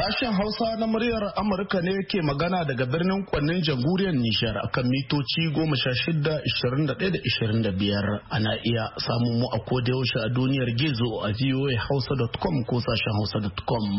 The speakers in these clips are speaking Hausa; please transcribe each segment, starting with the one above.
Sashen Hausa na muryar Amurka ne ke magana daga birnin Kwannin Jamhuriyar Nijar akan mitoci 16, 21 da 25. Ana iya samun mu a kodayaushe a duniyar gizo a voahausa.com ko sashen hausa.com.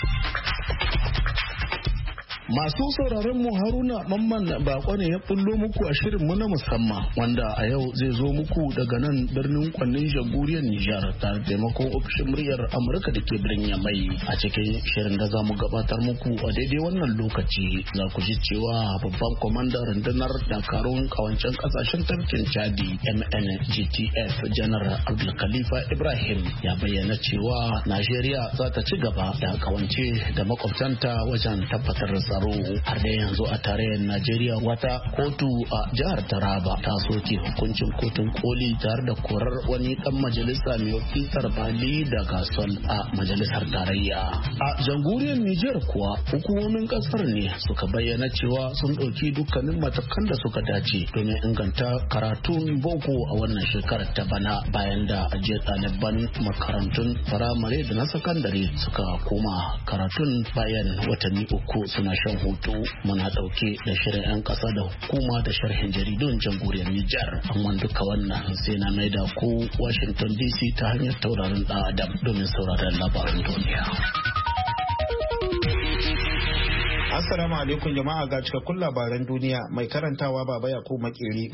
Masu sauraron mu Haruna Mamman Bako ne ya bullo muku a shirin mu na musamman wanda a yau zai zo muku daga nan birnin Kwannin Jamhuriyar Nijar tare da taimakon ofishin muryar Amurka da ke birnin Yamai. A cikin shirin da zamu gabatar muku a daidai wannan lokaci za ku ji cewa babban kwamandan rundunar dakarun kawancen kasashen tafkin Chadi MNGTF Janar Abdul Khalifa Ibrahim ya bayyana cewa Najeriya za ta ci gaba da kawance da makwabtanta wajen tabbatar da tsaro. Har da yanzu a tarayyar Najeriya wata kotu a jihar Taraba ta soke hukuncin kotun koli tare da korar wani dan majalisa mai wakiltar Bali da Gasol a majalisar tarayya. A jamhuriyar Nijar kuwa hukumomin kasar ne suka bayyana cewa sun ɗauki dukkanin matakan da suka dace domin inganta karatun boko a wannan shekarar ta bana bayan da ajiyar ɗaliban makarantun firamare da na sakandare suka koma karatun bayan watanni uku suna shan hutu. Muna dauke da shirin 'yan kasa da hukuma da sharhin jaridun jamhuriyar Nijar. Amma duka wannan sai na maida ku Washington DC ta hanyar tauraron dan Adam domin sauraron labaran duniya. Assalamu alaikum jama'a, ga cikakkun labaran duniya mai karantawa Baba Yakubu Makeri.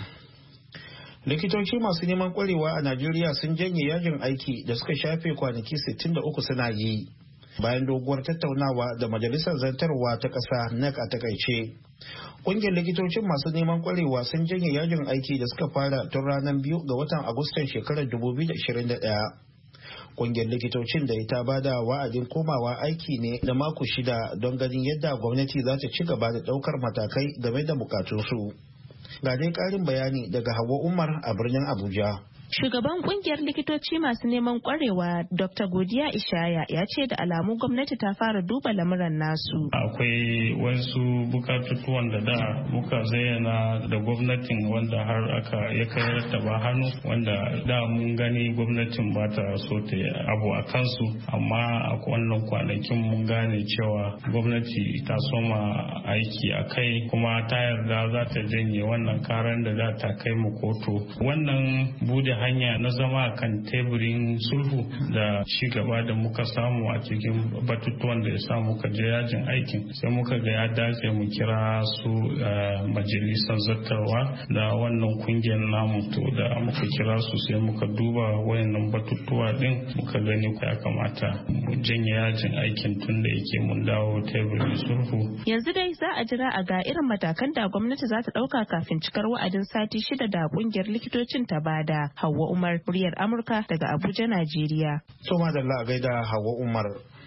Likitoci masu neman kwarewa a Najeriya sun janye yajin aiki da suka shafe kwanaki 63 suna yi. Bayan doguwar tattaunawa da majalisar zantarwa ta ƙasa NEC a takaice, ƙungiyar likitocin masu neman kwarewa sun janye yajin aiki da suka fara tun ranar 2 ga watan Agustan shekarar 2021. Ƙungiyar likitocin da ita bada wa'adin komawa aiki ne da mako 6 don ganin yadda gwamnati za ta ci gaba da ɗaukar matakai game da bukatunsu. Ga dai ƙarin bayani daga Hauwa Umar a birnin Abuja. Shugaban kungiyar likitoci masu neman kwarewa Dr. Godiya Ishaya ya ce da alamu gwamnati ta fara duba lamuran nasu. Akwai wasu bukatutuwan da muka zayyana da gwamnatin wanda har aka ya kai ba hannu, wanda da mun gani gwamnatin ba ta so ta abu a kansu, amma a wannan kwanakin mun gane cewa gwamnati ta soma aiki a kai kuma ta yarda za ta janye wannan karan da ta kai mu kotu. Wannan bude hanya na zama kan teburin sulhu da ci gaba da muka samu a cikin batutuwan da ya sa muka je yajin aikin, sai muka ga ya dace mu kira su majalisar zattarwa da wannan kungiyar namu, to da muka kira su sai muka duba wayannan batutuwa din muka gani ya kamata mu janye yajin aikin tun da yake mun dawo teburin sulhu. Yanzu dai za a jira a ga irin matakan da gwamnati za ta dauka kafin cikar wa'adin sati 6 da kungiyar likitocin ta bada. Hauwa Umar, muryar Amurka daga Abuja, Najeriya. To madalla a gaida Hauwa Umar.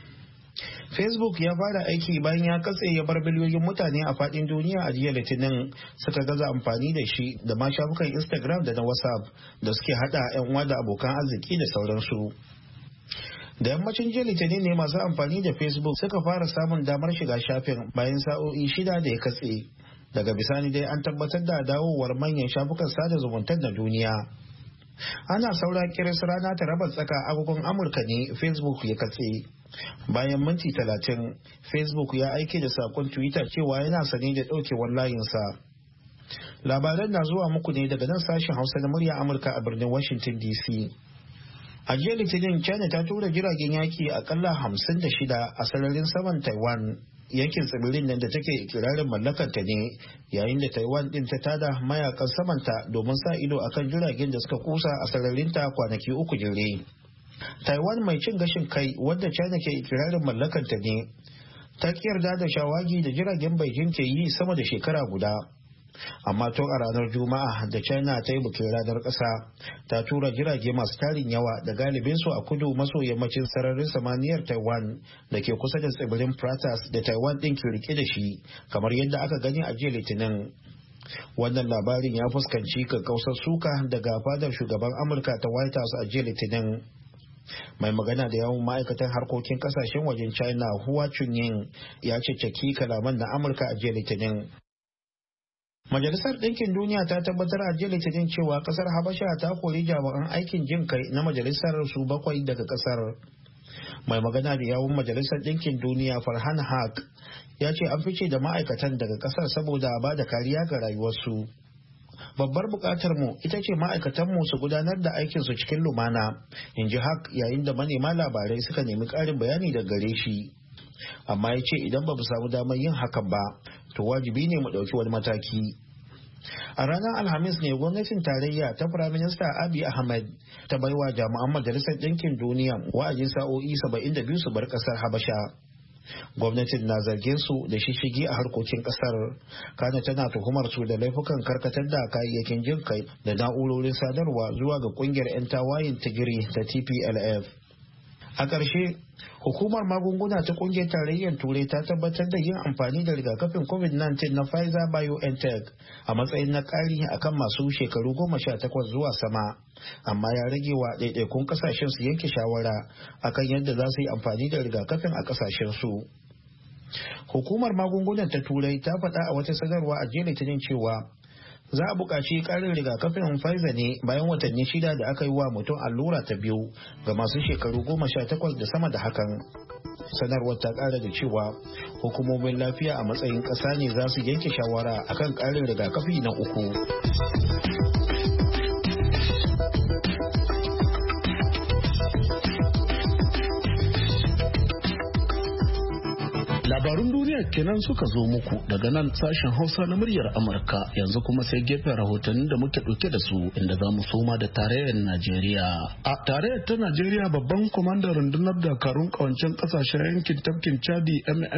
Facebook ya fara aiki bayan ya katse ya bar biliyoyin mutane a fadin duniya a jiya Litinin suka gaza amfani da shi da ma shafukan Instagram da na WhatsApp da suke hada 'yan uwa da abokan arziki da sauransu. Da yammacin jiya Litinin ne masu amfani da Facebook suka fara samun damar shiga shafin bayan sa'o'i 6 da ya katse. Daga bisani dai an tabbatar da dawowar manyan shafukan sada zumuntar na duniya. Ana saura kiris rana ta raba tsaka agogon Amurka ne Facebook ya katse. Bayan minti 30, Facebook ya aike da sakon Twitter cewa yana sane da daukewar layinsa. Labaran na zuwa muku ne daga nan sashen Hausa na murya Amurka a birnin Washington DC. A jiya Litinin, China ta tura jiragen yaki akalla 56 a sararin saman Taiwan, yankin tsibirin nan da take ikirarin mallakarta ne, yayin da Taiwan din ta tada mayakan samanta domin sa ido akan jiragen da suka kusa a sararinta kwanaki 3 jere. Taiwan mai cin gashin kai wadda China ke ikirarin mallakarta ne, ta ki yarda da shawagi da jiragen Beijing ke yi sama da shekara guda. Amma tun a ranar Juma'a da China ta yi bikin ranar ƙasa, ta tura jirage masu tarin yawa da galibinsu a kudu maso yammacin sararin samaniyar Taiwan da ke kusa da tsibirin Pratas da Taiwan ɗin ke rike da shi, kamar yadda aka gani a jiya Litinin. Wannan labarin ya fuskanci kakkausar suka daga fadar shugaban Amurka ta White House a jiya Litinin. Mai magana da yawan ma'aikatan harkokin kasashen wajen China Hua Chunying ya caccaki kalaman na Amurka a jiya Litinin. Majalisar Ɗinkin Duniya ta tabbatar a jiya Litinin cewa ƙasar Habasha ta kori jami'an aikin jin kai na majalisar su 7 daga ƙasar. Mai magana da yawun Majalisar Ɗinkin Duniya Farhan Haq ya ce an fice da ma'aikatan daga ƙasar saboda ba da kariya ga rayuwarsu. Babbar buƙatar mu ita ce ma'aikatanmu su gudanar da aikinsu cikin lumana, in ji Haq yayin da manema labarai suka nemi ƙarin bayani daga gare shi. Amma ya ce idan ba mu samu damar yin hakan ba, to wajibi ne mu ɗauki wani mataki. A ranar Alhamis ne gwamnatin tarayya ta Firaminista Abiy Ahmed ta baiwa jami'an Majalisar Ɗinkin Duniya wa'adin sa'o'i 72 su bar ƙasar Habasha. Gwamnatin na zargin su da shishigi a harkokin ƙasar, kana tana tuhumar su da laifukan karkatar da kayayyakin jin kai da na'urorin sadarwa zuwa ga ƙungiyar 'yan tawayin Tigray ta TPLF. A ƙarshe, hukumar magunguna ta ƙungiyar tarayyar Turai ta tabbatar da yin amfani da rigakafin COVID-19 na Pfizer BioNTech a matsayin na ƙari akan masu shekaru 18 zuwa sama, amma ya rage wa ɗaiɗaikun ƙasashen su yanke shawara akan yadda za su yi amfani da rigakafin a ƙasashen su. Hukumar magungunan ta Turai ta faɗa a wata sanarwa a jiya Litinin cewa za a buƙaci ƙarin rigakafin Pfizer ne bayan watanni 6 da aka yi wa mutum allura ta biyu ga masu shekaru 18 da sama da hakan. Sanarwar ta ƙara da cewa hukumomin lafiya a matsayin ƙasa ne za su yanke shawara akan ƙarin rigakafi na uku. Labarun duniya kenan suka zo muku daga nan sashen Hausa na muryar Amurka. Yanzu kuma sai gefen rahotannin da muke ɗauke da su, inda za mu soma da tarayyar Najeriya. A tarayyar ta Najeriya, babban kwamandan rundunar dakarun kawancen kasashen yankin tafkin Chadi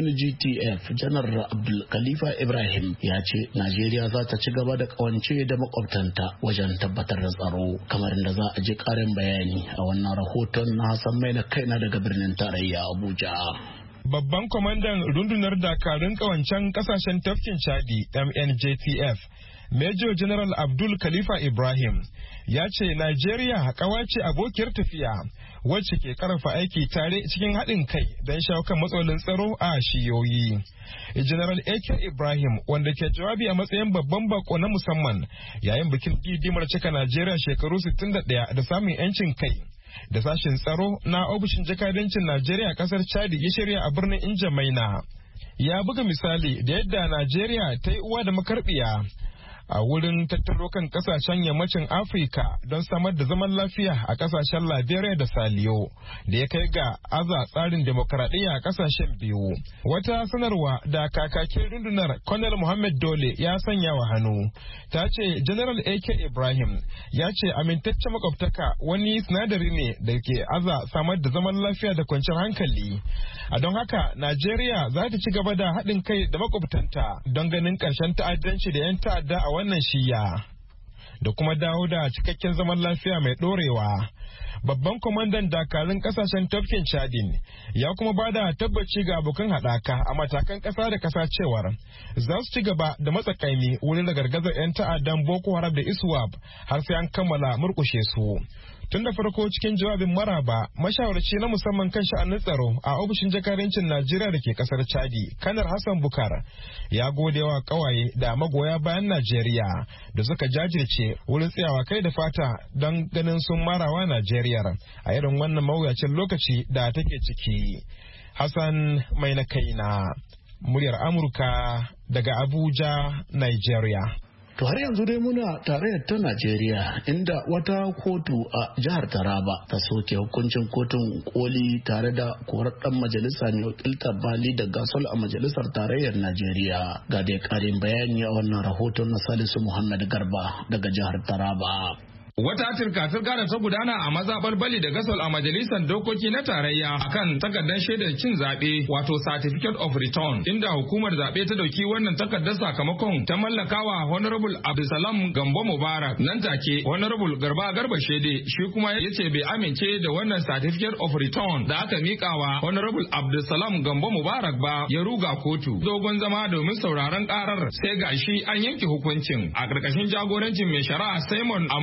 MNGTF Janar Abdul Khalifa Ibrahim ya ce Najeriya za ta ci gaba da kawance da makwabtanta wajen tabbatar da tsaro, kamar da za a ji ƙarin bayani a wannan rahoton na Hassan Maina kaina daga birnin tarayya Abuja. Babban kwamandan rundunar dakarun kawancen kasashen tafkin Chadi MNJTF Major General Abdul Khalifa Ibrahim ya ce Najeriya kawace abokiyar tafiya wacce ke karfa aiki tare cikin haɗin kai don shawo kan matsalolin tsaro a shiyoyi. General AK Ibrahim, wanda ke jawabi a matsayin babban bako na musamman yayin bikin didimar cika Najeriya shekaru 61 da samun 'yancin kai, da sashen tsaro na ofishin jakadancin Najeriya a kasar Chadi ya shirya a birnin Injamaina, ya buga misali da yadda Najeriya ta yi uwa da makarbiya a wurin tattaro kan kasashen yammacin Afirka don samar da zaman lafiya a kasashen Liberia da Saliyo, da ya kai ga aza tsarin demokaradiyya a kasashen biyu. Wata sanarwa da kakakin rundunar Colonel Muhammad Dole ya sanya wa hannu ta ce General AK Ibrahim ya ce amintaccen makwabtaka wani sinadari ne da ke aza samar da zaman lafiya da kwanciyar hankali. A don haka Najeriya za ta ci gaba da haɗin kai da makwabtanta don ganin ƙarshen ta'addanci da 'yan ta'adda a wannan shiya da kuma dawo da cikakken zaman lafiya mai ɗorewa. Babban kwamandan dakarun kasashen tafkin Chadin ya kuma ba da tabbaci ga abokan haɗaka a matakan ƙasa da ƙasa cewar za su ci gaba da matsakaimi wurin ragargazar 'yan ta'addan Boko Haram da ISWAP har sai an kammala murƙushe su. Tun da farko cikin jawabin maraba, mashawarci na musamman kan sha'anin tsaro a ofishin jakadancin Najeriya da ke kasar Chadi, Kanar Hassan Bukar, ya gode wa kawaye da magoya bayan Najeriya da suka jajirce wurin tsayawa kai da fata don ganin sun marawa Najeriya a irin wannan mawuyacin lokaci da take ciki. Hassan mai na kaina, muryar Amurka daga Abuja, Nigeria. To har yanzu dai muna tarayyar ta Najeriya, inda wata kotu a jihar Taraba ta soke hukuncin kotun koli tare da korar dan majalisa ne wakiltar Bali da Gasol a majalisar tarayyar Najeriya. Ga dai karin bayani a wannan rahoton na Salisu Muhammad Garba daga jihar Taraba. Wata turka-turka da ta gudana a mazaɓar Bali da Gasol a majalisar dokoki na tarayya akan takardar shaidar cin zaɓe wato certificate of return, inda hukumar zaɓe ta dauki wannan takardar sakamakon ta mallakawa Honorable Abdulsalam Gambo Mubarak. Nan take Honorable Garba Shede shi kuma ya ce bai amince da wannan certificate of return da aka miƙawa Honorable Abdulsalam Gambo Mubarak ba, ya ruga kotu dogon zama domin sauraron ƙarar, sai gashi an yanke hukuncin a ƙarƙashin jagorancin mai shari'a Simon Amobede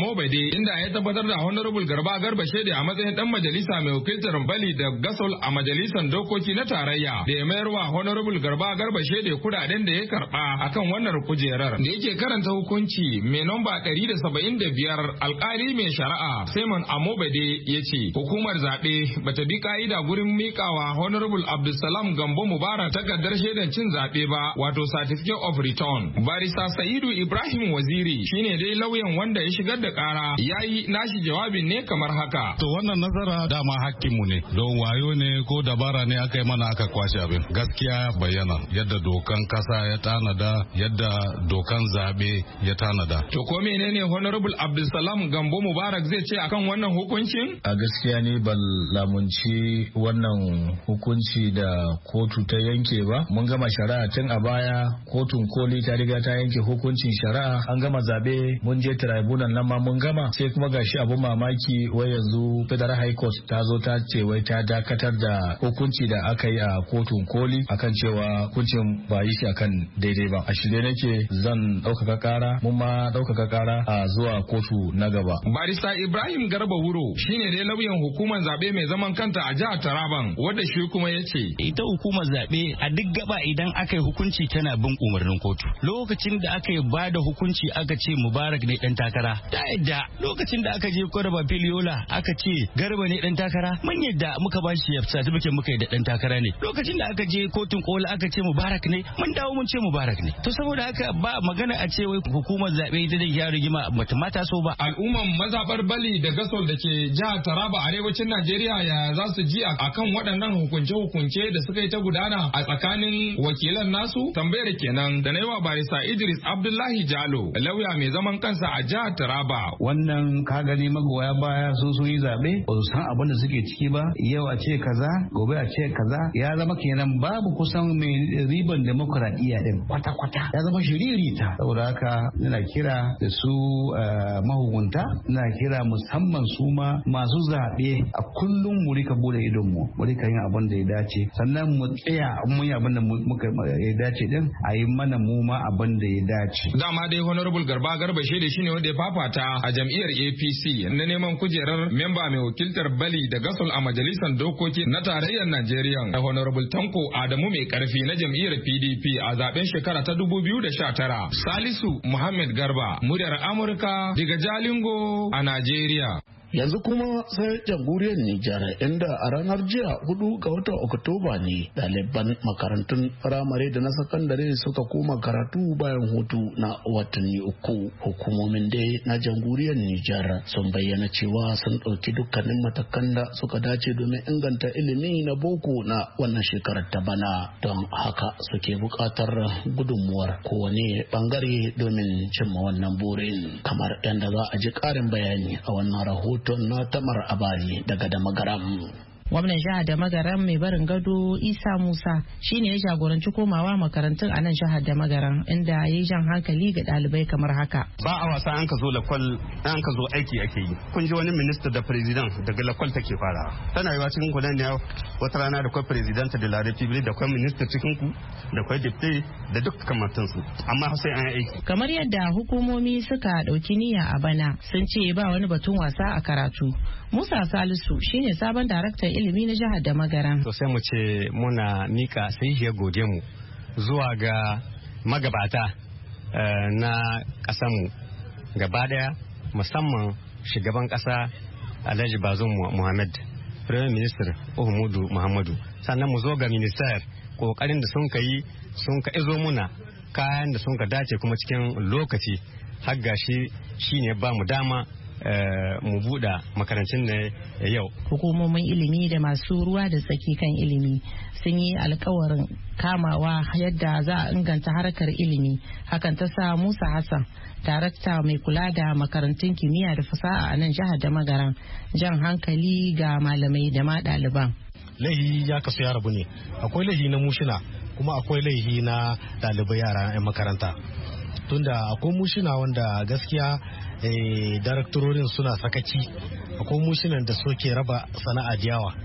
inda ya tabbatar da Honorable Garba Shede a matsayin dan majalisa mai wakiltar Bali da Gasol a majalisar dokoki na tarayya da ya mayarwa Honorable Garba Shede kudaden da ya karba akan wannan kujerar. Da yake karanta hukunci mai namba 175 alkali mai shari'a Simon Amobade ya ce hukumar zaɓe bata bi ka'ida gurin mikawa Honorable Abdulsalam Gambo Mubarak takardar shaidar cin zaɓe ba, wato certificate of return. Barista Sa'idu Ibrahim Waziri shine dai lauyan wanda ya shigar da kara, yayi nashi jawabin ne kamar haka. To wannan nazara dama hakkinmu ne, don wayo ne ko dabara ne aka yi mana aka kwashe abin. Gaskiya bayyana yadda dokan kasa ya tanada, yadda dokan zaɓe ya tanada. To ko menene Honorable Abdulsalam Gambo Mubarak zai ce akan wannan hukuncin? A gaskiya ne ban lamunci wannan hukunci da kotu ta yanke ba. Mun gama shari'a tun a baya, kotun koli ta riga ta yanke hukuncin shari'a, an gama zabe, mun je tribunal nan ma mun gama, sai kuma gashi abun mamaki wai yanzu Federal High Court ta zo ta ce wai ta dakatar da hukunci da aka yi a kotun koli akan cewa hukuncin ba yi shi akan daidai ba. A shirye nake zan ɗaukaka kara, mun ma ɗaukaka kara a zuwa kotu na gaba. Barista Ibrahim Garba Wuro shine dai lauyan hukumar zabe mai zaman kanta a jihar Taraban, wanda shi kuma ya ce ita hukumar zabe a duk gaba idan aka yi hukunci tana bin umarnin kotu. Lokacin da aka yi ba da hukunci aka ce Mubarak ne dan takara, ta yadda. Lokacin da aka je Koraba Filiola aka ce Garba ne dan takara, mun yadda muka ba shi certificate muka yi da dan takara ne. Lokacin da aka je kotun kola aka ce Mubarak ne, mun dawo mun ce Mubarak ne. To saboda haka ba magana a ce wai hukumar zabe ita da ya rigima mata so ba. Al'umman mazabar Bali da Gasol da ke jihar Taraba arewacin Najeriya ya za su ji akan waɗannan hukunce-hukunce da suka yi ta gudana a tsakanin wakilan nasu? Tambayar kenan da na yi wa barista Idris Abdullahi Jalo, lauya mai zaman kansa a jihar Taraba. Wannan ka gani magoya baya sun yi zaɓe, ba su san abin da suke ciki ba, yau a ce kaza, gobe a ce kaza, ya zama kenan babu kusan mai riban demokuraɗiyya din kwata-kwata. Ya zama shiririta. Saboda haka ina kira da su mahukunta, ina kira musamman su ma masu zaɓe a kullum mu rika bude idon mu rika yin abin da ya dace, sannan mu tsaya mun yi abin da muka ya dace din a yi mana mu ma abin da ya dace. Dama dai Honorable Garba Shede shine wanda ya fafata a jam'iyyar APC na neman kujerar memba mai wakiltar Bali da Gasol a majalisar dokoki na tarayyar Najeriya. Da Honorable Tanko Adamu mai karfi na jam'iyyar PDP a zaben shekara ta 2019. Salisu Muhammad Garba, muryar Amurka daga Jalingo a Najeriya. Yanzu kuma sai jamhuriyar Nijar, inda a ranar jiya 4 ga watan Oktoba ne ɗaliban makarantun firamare da na sakandare suka koma karatu bayan hutu na watanni 3. Hukumomin dai na jamhuriyar Nijar sun bayyana cewa sun ɗauki dukkanin matakan da suka dace domin inganta ilimi na boko na wannan shekarar ta bana, don haka suke buƙatar gudunmuwar kowane bangare domin cimma wannan burin, kamar yadda za a ji ƙarin bayani a wannan rahoton na Tamar Abari daga Damagaram. Gwamnan jihar da Magaran mai barin gado Isa Musa shine ya jagoranci komawa makarantun a nan jihar da Magaran, inda ya yi jan hankali ga ɗalibai kamar haka. Ba a wasa an ka zo lakwal, an ka zo aiki ake yi. Kun ji wani minista da president daga lakwal take fara. Tana yiwa cikin ku ne wata rana da kwai president de la republique, da kwai minista cikin ku, da kwai deputy da duk kamantansu. Amma sai an yi aiki. Kamar yadda hukumomi suka ɗauki niyya a bana, sun ce ba wani batun wasa a karatu. Musa Salisu shine sabon daraktan ilimi na jihar da Magaran. To sai mu ce muna mika sahihiyar gode mu zuwa ga magabata na ƙasanmu gaba daya, musamman shugaban ƙasa Alhaji Bazoum Muhammad, Prime Minister Uhumudu Muhammadu, sannan mu zo ga minister kokarin da sun kai sun ka izo muna kayan da sun ka dace kuma cikin lokaci har gashi shine ba mu dama mu buɗe makarantun ne yau. Hukumomin ilimi da masu ruwa da tsaki kan ilimi sun yi alkawarin kamawa yadda za a inganta harkar ilimi. Hakan ta sa Musa Hassan, darakta mai kula da makarantun kimiyya da fasaha a nan jihar da Magaran, jan hankali ga malamai da ma ɗaliban. Laihi ya kasu ya rabu ne, akwai laihi na mushina kuma akwai laihi na ɗalibai yara 'yan makaranta. Tunda akwai mushina wanda gaskiya daraktorin suna sakaci, akwai mushinan da suke raba sana'a da yawa,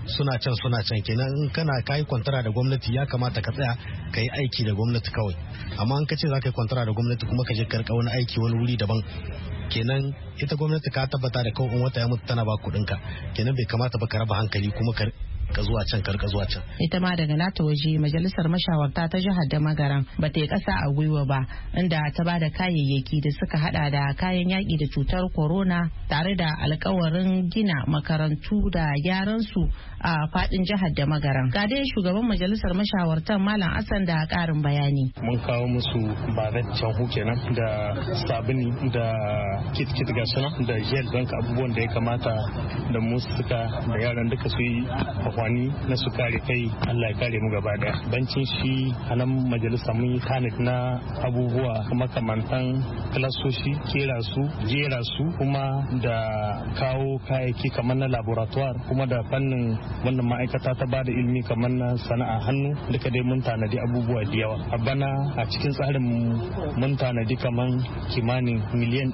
suna can kenan in kana kayi kwantara da gwamnati ya kamata ka tsaya ka yi aiki da gwamnati kawai, amma in ka ce za ka yi kwantara da gwamnati kuma ka je karka wani aiki wani wuri daban, kenan ita gwamnati ka tabbata da kawai wata ya mutu tana ba kuɗinka, kenan bai kamata ba ka raba hankali kuma ka zuwa can karka zuwa can. Ita ma daga nata waje majalisar mashawarta ta jihar da magaran ba ta yi ƙasa a gwiwa ba, inda ta ba da kayayyaki da suka hada da kayan yaƙi da cutar corona tare da alkawarin gina makarantu da gyaran su a fadin jihar da magaran. Ga dai shugaban majalisar mashawartan Malam Hassan da ƙarin bayani. Mun kawo musu bavet canhu kenan da sabuni da kit ga suna da gel don abubuwan da ya kamata da musu suka da yaran duka su yi amfani na su kare kai. Allah ya kare mu gaba daya. Bancin shi a nan majalisa mun yi tanit na abubuwa makamantan klasoshi, kera su, jera su, kuma da kawo kayayyaki kamar na laboratoire, kuma da fannin wannan ma'aikata ta bada ilimi kamar na sana'a hannu. Duka dai mun tanadi abubuwa da yawa. A bana a cikin tsarin mun tanadi kamar kimanin miliyan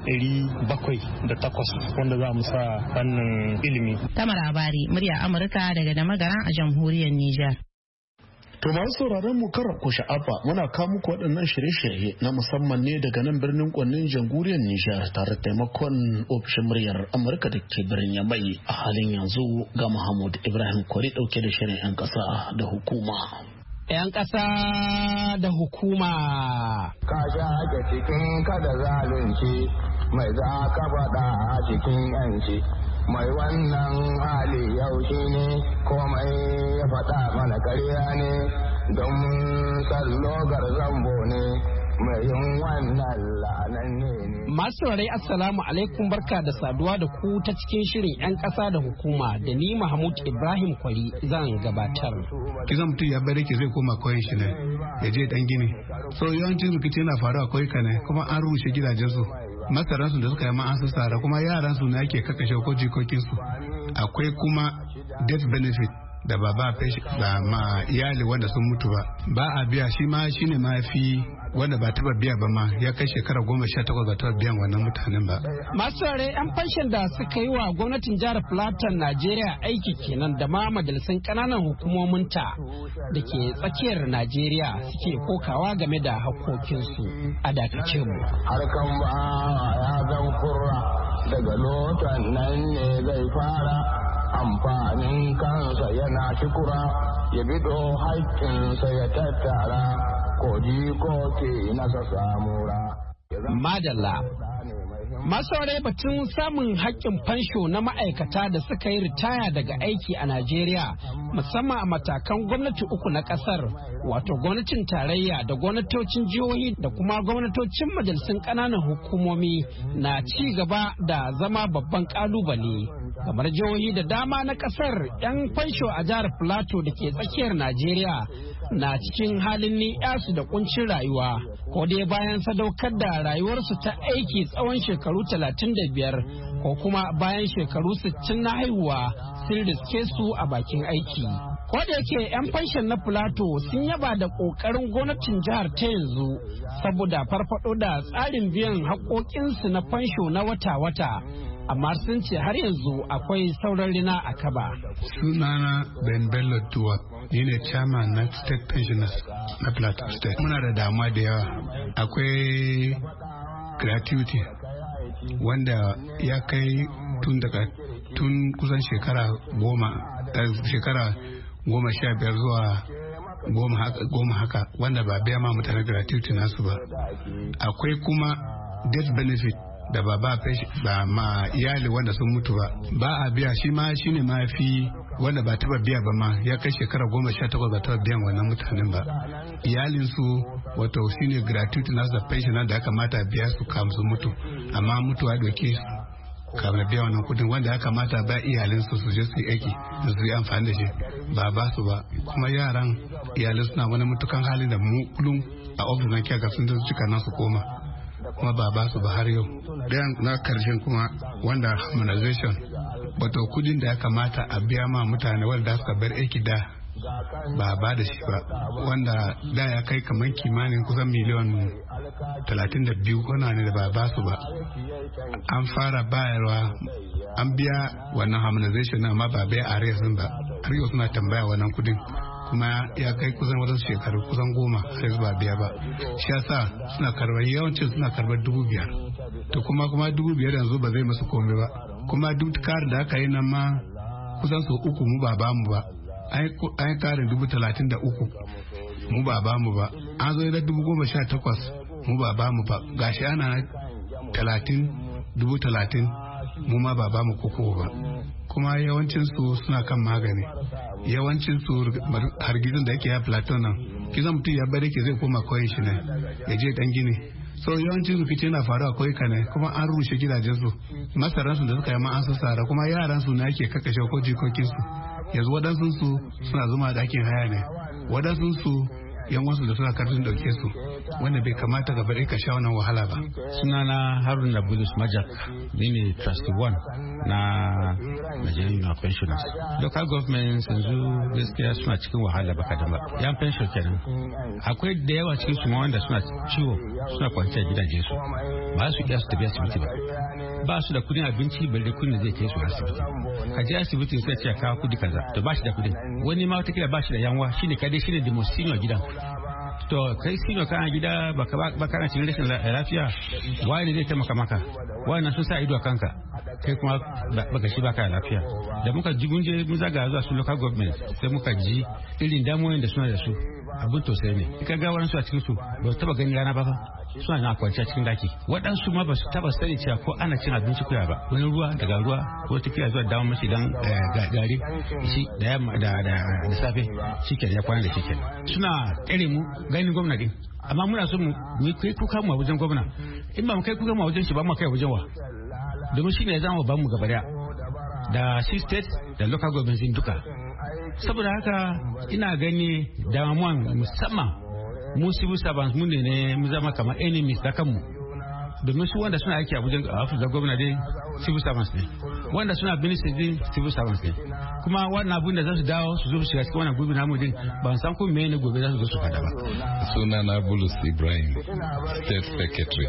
708 wanda za mu sa fannin ilimi. Tamara Bari, murya Amurka daga da magaran a jamhuriyar Nijar. To masu sauraron mu kar ku sha'afa, muna kawo muku waɗannan shirye-shirye na musamman ne daga nan birnin Kwannin jamhuriyar Nijar tare da taimakon ofishin muryar Amurka da ke birnin Yamai. A halin yanzu ga Muhammad Ibrahim Kwari ɗauke da shirin 'yan ƙasa da hukuma. 'Yan ƙasa da hukuma. Ka shaƙe cikin kada zalunci mai za ka faɗa a cikin 'yanci. Mai wannan hali yau shi ne komai ya faɗa mana karya ne don sallogar zambo ne mai yin wannan la'anan ne. Masu saurari assalamu alaikum, barka da saduwa da ku ta cikin shirin 'yan ƙasa da hukuma da ni Mahmud Ibrahim Kwari zan gabatar. Kisan mutum ya bari ke zai koma koyon shi ne ya je dan gini. So yawancin rikici na faruwa koyuka ne kuma an rushe gidajensu. Masaransu da suka yi an su tsara kuma yaransu na yake kakashe ko jikokinsu. Akwai kuma death benefit da ba ma iyali wanda sun mutu ba a biya, shi ma shine mafi wanda ba taba biya ba ma ya kai shekara 18 ba taba biyan wannan mutanen ba. Masu rare 'yan fanshin da suka yi wa gwamnatin jihar Plateau Najeriya aiki kenan da ma majalisun kananan hukumominta da ke tsakiyar Najeriya suke kokawa game da hakokinsu. A dakace mu. Harkan ba ya zan kurra daga lotan nan ne zai fara amfanin kansa yana shukura ya bido haƙƙinsa ya tattara ko ke nasa samura. Madalla. Masaure batun samun haƙƙin fansho na ma'aikata da suka yi ritaya daga aiki a Najeriya musamman a matakan gwamnati uku na ƙasar, wato gwamnatin tarayya da gwamnatocin jihohi da kuma gwamnatocin majalisun ƙananan hukumomi na ci gaba da zama babban ƙalubale. Kamar jihohi da dama na ƙasar, 'yan fansho a jihar Plateau da ke tsakiyar Najeriya na cikin halin ni'yasu da kuncin rayuwa, ko dai bayan sadaukar da rayuwarsu ta aiki tsawon shekaru 35 ko kuma bayan shekaru 60 na haihuwa sun riske su a bakin aiki. Ko da yake 'yan fanshin na Plateau sun yaba da ƙoƙarin gwamnatin jihar ta yanzu saboda farfado da tsarin biyan haƙoƙinsu na fansho na wata-wata, amma sun ce har yanzu akwai sauran rina a kaba. Sunana Ben Bello Tuwa, ni ne chairman na State Pensioners na Plateau State. Muna da damuwa da yawa. Akwai gratuity wanda ya kai tun kusan shekara 15 zuwa goma haka wanda ba biya ma mutane gratuity nasu ba. Akwai kuma death benefit da ba ma iyali wanda sun mutu ba a biya, shi ma shine mafi wanda ba taba biya ba ma ya kai shekara 18 ba taba biyan wannan mutanen ba. Iyalinsu wato shine gratuity nasu da pension da ya kamata biya su kam su mutu, amma mutuwa doke kamar biya wannan kudin wanda ya kamata ba iyalinsu su je su yi aiki da su yi amfani da shi ba su ba. Kuma yaran iyalin suna wani mutukan hali da mu kullum a ofis na kyaga sun cika nasu koma kuma ba su ba har yau. Dayan na karshen kuma wanda harmonization wato kudin da ya kamata a biya ma mutane wanda suka bar aiki da ba da shi ba, wanda da ya kai kamar kimanin kusan miliyan 32 kwana ne da ba su ba. An fara bayarwa, an biya wannan harmonization amma ba biya arrears ba. har yau suna tambaya wannan kudin kuma ya kai kusan wadansu shekaru kusan 10 sai ba biya ba. Shi yasa suna karbar yawancin suna karbar 5,000 to kuma 5,000 yanzu ba zai masu komai ba. Kuma duk karin da aka yi nan ma kusan su 3 mu ba bamu ba. An karin 33,000 mu ba bamu ba. An zo da 18,000 mu ba bamu ba. Gashi ana 30,000 mu ma ba bamu koko ba. Kuma yawancin su suna kan magani. Yawancin su hargitsin da yake ya plateau nan kizan mutum ya bari ke zai koma koyin shi ne ya je dan gini. So yawancin su fice na faruwa koyuka ne kuma an rushe gidajen su, masaran su da suka yi ma an sassara, kuma yaran su ne ake kakashe ko jikokin su. Yanzu wadansu su suna zuma da dakin haya ne, wadansu su yan wasu da suna karfin dauke su, wanda bai kamata ga bari ka sha wannan wahala ba. Sunana Haruna Bulus Majak, ni ne trustee 1 na Nigerian Union of Pensioners. Local governments yanzu gaskiya suna cikin wahala ba kadan ba. Yan pension kenan. Akwai da yawa cikin su wanda suna ciwo, suna kwanciya gidaje su. Ba su iya su tafi asibiti ba. Ba su da kudin abinci balle kudin da zai kai su asibiti. Ka je asibiti sai ce ka kudi kaza, to ba shi da kudin. Wani ma wata kila ba shi da yanwa, shine kadai shine the most senior gidan. To kai sino kana gida ba kana cikin rashin lafiya, wani zai taimaka maka, wani sun sa ido a kanka, kai kuma baka shi baka lafiya. Da muka ji gunje mun zaga zuwa su local government sai muka ji irin damuwoyin da suna da su, abin tausayi ne. Ka ga wani su a cikin su ba su taba gani rana ba suna na kwanciya cikin daki. Waɗansu ma ba su taba sani cewa ko ana cin abinci kuya ba, wani ruwa daga ruwa ko tafiya zuwa dawo mashi dan gari shi da yamma da safe shikenan ya kwana da shikenan. Suna tsare mu ganin gwamnati, amma muna so mu kai kuka mu a wajen gwamna. In ba mu kai kuka mu a wajen shi ba mu kai wajen wa, domin shi ne ya zama ba mu gaba daya da shi state da local government duka. Saboda haka ina gani damuwan musamman mu civil servants mu ne mu zama kamar enemies da kanmu, domin su wanda suna aiki a wajen da gwamna dai civil servants ne, wanda suna ministry din civil servants ne, kuma wannan abun da za su dawo su zo su shiga cikin wannan gurbi namu din ban san ko me ne gobe za su zo su fada ba. Sunana Bulus Ibrahim, State Secretary,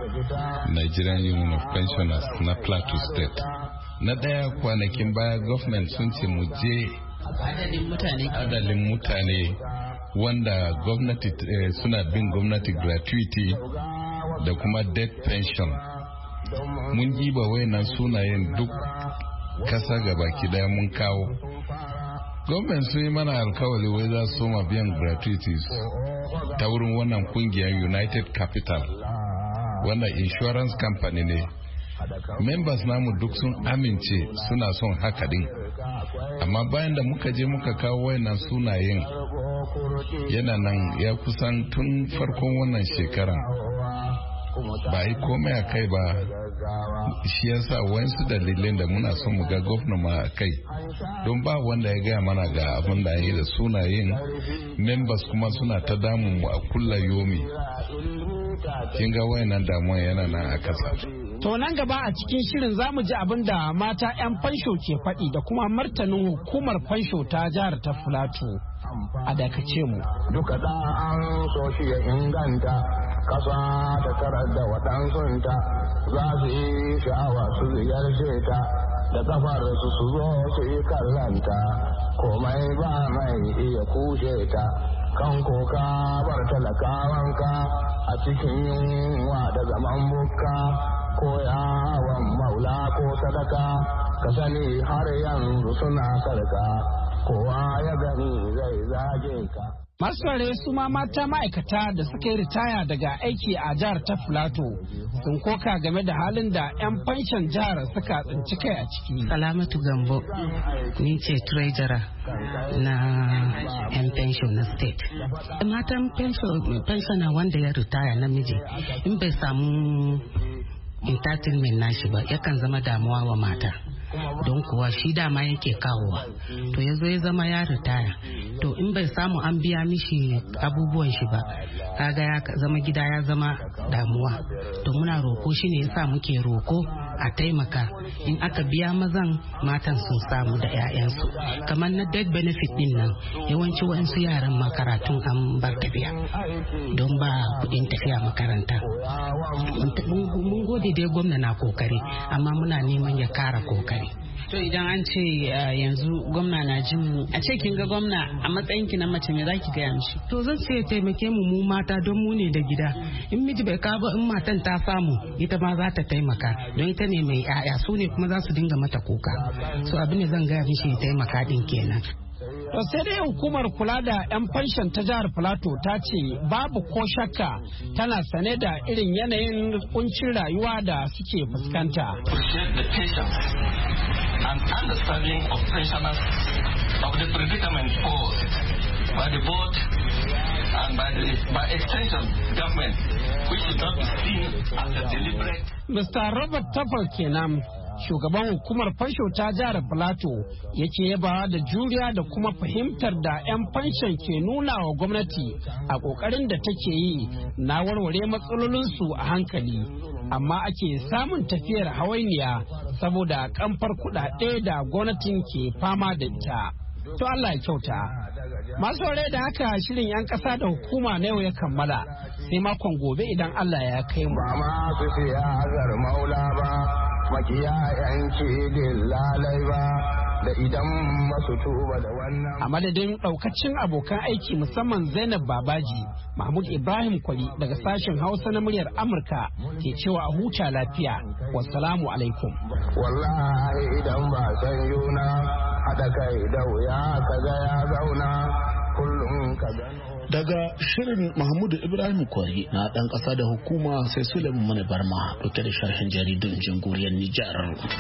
Nigerian Union of Pensioners na Plateau State. Na daya kwanakin baya government sun ce mu je adadin mutane wanda gwamnati suna bin gwamnati gratuity da kuma death pension. Mun jiba wayannan sunayen duk kasa gabaki daya mun kawo. Gwamnati sun yi mana alkawali wai za su soma biyan gratuities ta wurin wannan kungiyar United Capital, wanda insurance company ne. Members namu duk sun amince suna son haka din, amma bayan da muka je muka kawo wayannan sunayen yana nan ya kusan tun farkon wannan shekaran ba yi komai a kai ba. Shi yasa wayansu dalilin da muna son mu ga gwamna ma a kai, don ba wanda ya gaya mana ga abin da yi da sunayen. Members kuma suna ta damun mu a kulla yomi. Kin ga wayannan damuwa yana nan a kasa. To nan gaba a cikin shirin za mu ji abin da mata 'yan fansho ke faɗi da kuma martanin hukumar fansho ta jihar ta Filato. A dakace mu. Duka da an so shi ya inganta kasa ta tarar da waɗansunta za su yi sha'awa su ziyarce ta da kafar su zo su yi kallanta komai ba mai iya kushe ta kan koka bar talakawanka a cikin yunwa da zaman bukka ko yawon maula ko sadaka ka sani har yanzu suna sarka kowa ya gani zai zage ka. Masu rare su ma mata ma'aikata da suka yi ritaya daga aiki a jihar ta Filato sun koka game da halin da 'yan fanshan jihar suka tsinci kai a ciki. Salamatu Gambo, ni ce treasurer na 'yan pension na state. Matan pensioner wanda ya ritaya namiji in bai samu entitlement nashi ba yakan zama damuwa wa mata. Don kuwa shi dama yake kawowa, to ya zo ya zama ya ritaya, to in bai samu an biya mishi abubuwan shi ba kaga ya zama gida ya zama damuwa. To muna roko shi ne yasa muke roko a taimaka in aka biya mazan matan sun samu da 'ya'yansu, kamar na death benefit din nan yawanci waɗansu yaran makaratun an bar tafiya don ba kuɗin tafiya makaranta. Mun gode dai gwamna na kokari, amma muna neman ya kara kokari. To idan an ce yanzu gwamna na jin mu, a ce kin ga gwamna a matsayin ki na mace me zaki gaya mishi? To zan ce taimake mu mata don mu ne da gida. In miji bai kawo in matan ta samu ita ma za ta taimaka don ita ne mai 'ya'ya su ne kuma za su dinga mata kuka. So abin da zan gaya mishi taimaka din kenan. To sai dai hukumar kula da 'yan fanshan ta jihar Filato ta ce babu ko shakka tana sane da irin yanayin kuncin rayuwa da suke fuskanta. And understanding of pensioners of the predicament posed by the board and by extension government, which should not be seen as a deliberate. Mr. Robert Tafel kenan shugaban hukumar fansho ta jihar Filato yake yabawa da juriya da kuma fahimtar da 'yan fanshon ke nuna wa gwamnati a kokarin da take yi na warware matsalolinsu a hankali, amma ake samun tafiyar hawainiya saboda kamfar kudade da gwamnatin ke fama da ita. To Allah ya kyauta. Masu rai da haka shirin 'yan ƙasa da hukuma na yau ya kammala, sai makon gobe idan Allah ya kai mu. Ba ma su siyasar maula ba, makiya 'yanci lalai ba, da idan masu tuba da wannan. A madadin ɗaukacin abokan aiki musamman Zainab Babaji, Mahmud Ibrahim Kwali daga sashen Hausa na muryar Amurka ke cewa a huta lafiya. Wassalamu alaikum. Wallahi idan ba san yuna haɗa kai da wuya kaga ya zauna kullum ka gano. Daga shirin Mahmudu Ibrahim Kwari na ɗan ƙasa da hukuma sai Suleiman Mani Barma ɗauke da sharhin jaridun jamhuriyar Nijar.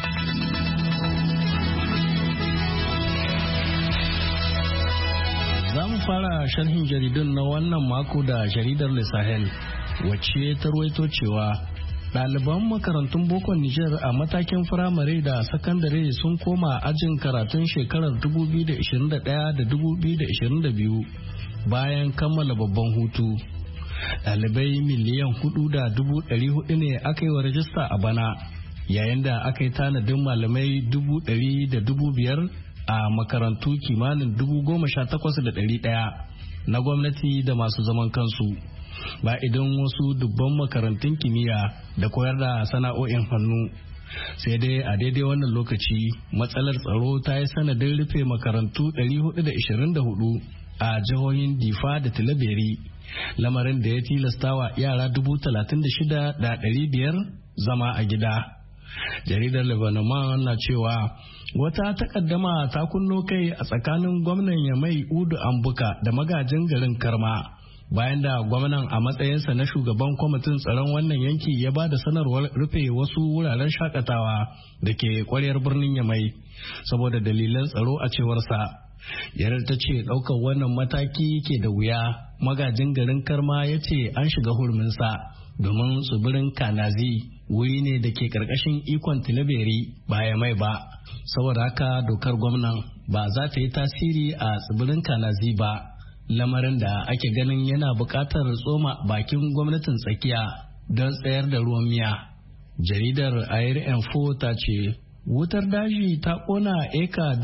Za mu fara sharhin jaridun na wannan mako da jaridar Le Sahel, wacce ta ruwaito cewa ɗaliban makarantun bokon Nijar a matakin firamare da sakandare sun koma ajin karatun shekarar 2021 da 2022 bayan kammala babban hutu. Ɗalibai miliyan 4,400 ne aka yi wa rajista a bana, yayin da aka yi tanadin malamai 100,000 a makarantu kimanin 18,100 na gwamnati da masu zaman kansu. Ba idan wasu dubban makarantun kimiyya da koyar da sana'o'in hannu. Sai dai a daidai wannan lokaci matsalar tsaro ta yi sanadin rufe makarantu 424 a jihohin Difa da Tilaberi, lamarin da ya tilasta wa yara 36,500 zama a gida. Jaridar Lebanon na cewa wata takaddama ta kunno kai a tsakanin gwamnan Yamai Udu Ambuka da magajin garin Karma, bayan da gwamnan a matsayinsa na shugaban kwamitin tsaron wannan yanki ya ba da sanarwar rufe wasu wuraren shakatawa da ke kwaryar birnin Yamai saboda dalilan tsaro a cewarsa. Yarar ta ce ɗaukar wannan mataki ke da wuya. Magajin garin Karma ya ce an shiga hurminsa domin tsibirin Kanazi wuri ne da ke ƙarƙashin ikon Tilaberi ba Yamai ba. Saboda haka dokar gwamnan ba za ta yi tasiri a tsibirin Kanazi ba. Lamarin da ake ganin yana buƙatar tsoma bakin gwamnatin tsakiya don tsayar da ruwan miya. Jaridar Air Info ta ce wutar daji ta ƙona eka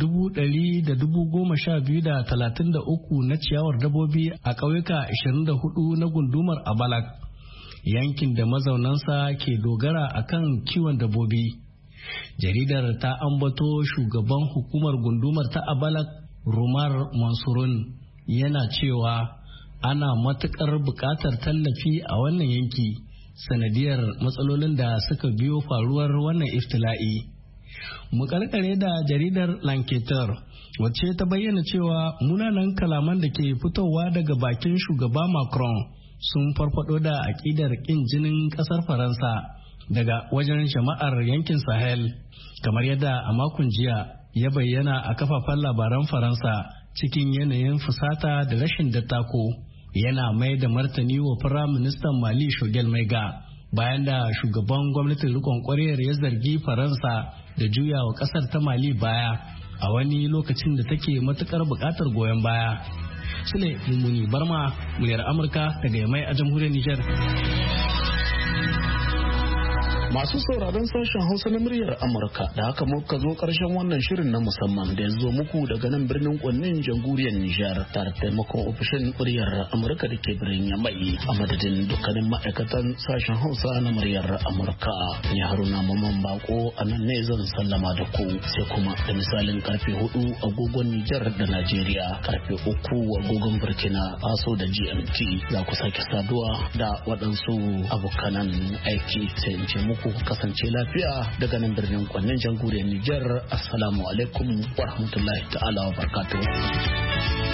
112,033 na ciyawar dabobi a ƙauyuka 24 na gundumar Abalak, yankin da mazaunansa ke dogara akan kiwon dabobi. Jaridar ta ambato shugaban hukumar gundumar ta Abalak, Rumar Mansurun, yana cewa ana matuƙar buƙatar tallafi a wannan yanki sanadiyar matsalolin da suka biyo faruwar wannan iftila'i. Mu karkare da jaridar Lanketer, wacce ta bayyana cewa munanan kalaman da ke fitowa daga bakin shugaba Macron sun farfado da aƙidar ƙin jinin ƙasar Faransa daga wajen jama'ar yankin Sahel, kamar yadda a makon jiya ya bayyana a kafafen labaran Faransa cikin yanayin fusata da rashin dattako. Yana mai da martani wa Firaministan Mali Shogel Maiga bayan da shugaban gwamnatin rikon ƙwaryar ya zargi Faransa da juya wa ƙasar ta Mali baya a wani lokacin da take matukar buƙatar goyon baya. Sule Mummuni Barma, muryar Amurka daga Yamai a jamhuriyar Nijar. Masu sauraron sashen Hausa na muryar Amurka, da haka muka zo karshen wannan shirin na musamman da ya zo muku daga nan birnin Kwannin jamhuriyar Nijar tare da taimakon ofishin muryar Amurka da ke birnin Yamai a madadin dukkanin ma'aikatan sashen Hausa na muryar Amurka. Ni Haruna Mamman Bako a nan ne zan sallama da ku sai kuma da misalin karfe 4 agogon Nijar da Najeriya, karfe 3 agogon Burkina Faso da GMT za ku sake saduwa da waɗansu abokanan aiki sai in ce muku kasance lafiya daga nan birnin Kwannin jamhuriyar Nijar. Assalamu alaikum wa rahmatullahi ta'ala wa barakatuh.